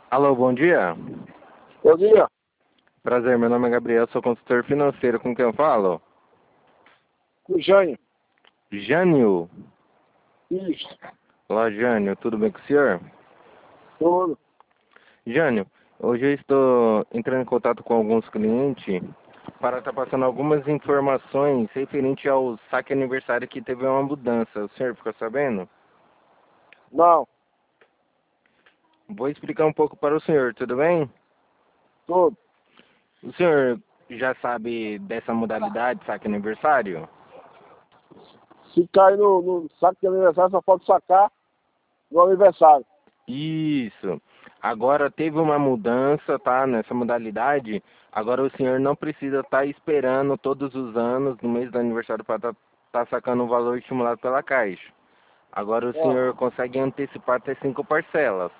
Alô, bom dia. Bom dia, Prazer, meu nome é Gabriel, sou consultor financeiro. Com quem eu falo? com o Jânio. Jânio. Isso, Olá, Jânio, tudo bem com o senhor? tudo. Jânio, hoje eu estou entrando em contato com alguns clientes para estar passando algumas informações referente ao saque aniversário que teve uma mudança. O senhor ficou sabendo? Não, Vou explicar um pouco para o senhor, tudo bem? tudo. O senhor já sabe dessa modalidade, saque aniversário? Se cair no saco de aniversário, só pode sacar no aniversário. Isso. Agora teve uma mudança, tá? Nessa modalidade. Agora o senhor não precisa estar esperando todos os anos, no mês do aniversário, para estar sacando o valor estimulado pela Caixa. Agora o senhor Ah, consegue antecipar até 5 parcelas.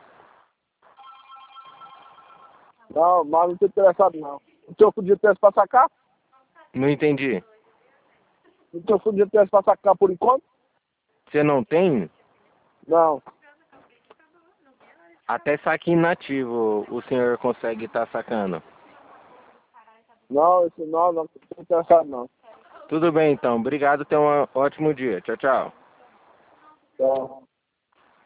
não, mas não estou interessado, não. O teu fundo de interesse para sacar? Não entendi. O teu fundo de interesse para sacar por enquanto? Você não tem? Não, Até saque inativo o senhor consegue estar sacando. não, isso não estou interessado, não. Tudo bem então. Obrigado. Tenha um ótimo dia. Tchau, tchau. Tá.